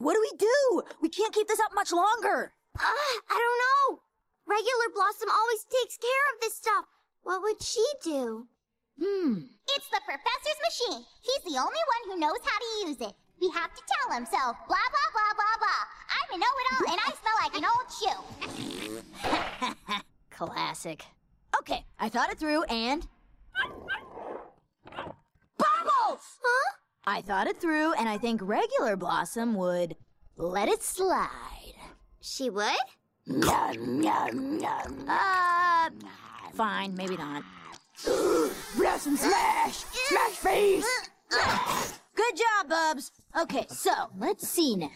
What do? We can't keep this up much longer. I don't know. Regular Blossom always takes care of this stuff. What would she do? It's the professor's machine. He's the only one who knows how to use it. We have to tell him so. Blah, blah, blah, blah, blah. I'm a know-it-all, and I smell like an old shoe. Classic. Okay, I thought it through and... Bubbles! Huh? I thought it through, and I think regular Blossom would let it slide. She would? Fine, maybe not. Blossom smash! Smash face! Good job, Bubs. Okay, so, let's see now.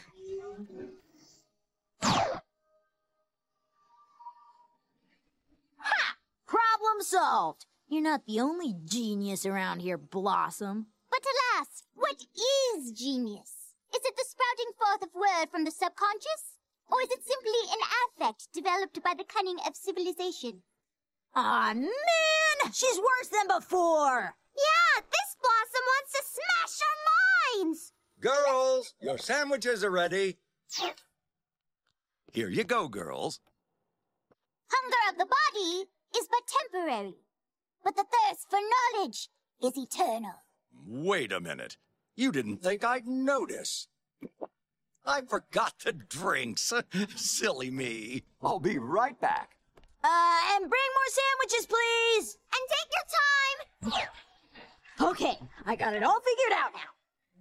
Ha! Problem solved. You're not the only genius around here, Blossom. But alas, what is genius? Is it the sprouting forth of word from the subconscious? Or is it simply an affect developed by the cunning of civilization? Aw, man! She's worse than before! Yeah, this Blossom wants to smash our minds! Girls, your sandwiches are ready. Here you go, girls. Hunger of the body is but temporary, but the thirst for knowledge is eternal. Wait a minute. You didn't think I'd notice. I forgot the drinks. Silly me. I'll be right back. And bring more sandwiches, please! And take your time! Okay, I got it all figured out now.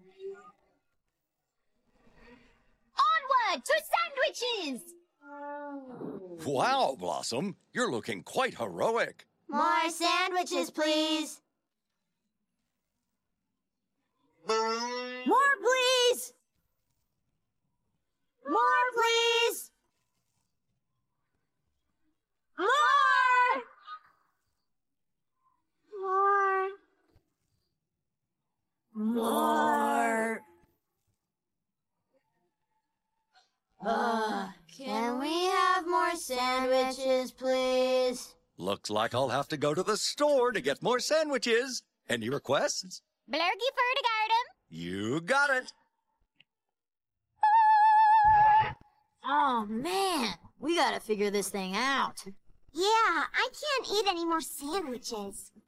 Onward to sandwiches! Wow, Blossom, you're looking quite heroic. More sandwiches, please. More, please! More, please! More! More. More. Can we have more sandwiches, please? Looks like I'll have to go to the store to get more sandwiches. Any requests? Blurgy Fertigardum. You got it. Oh, man. We gotta figure this thing out. Yeah, I can't eat any more sandwiches.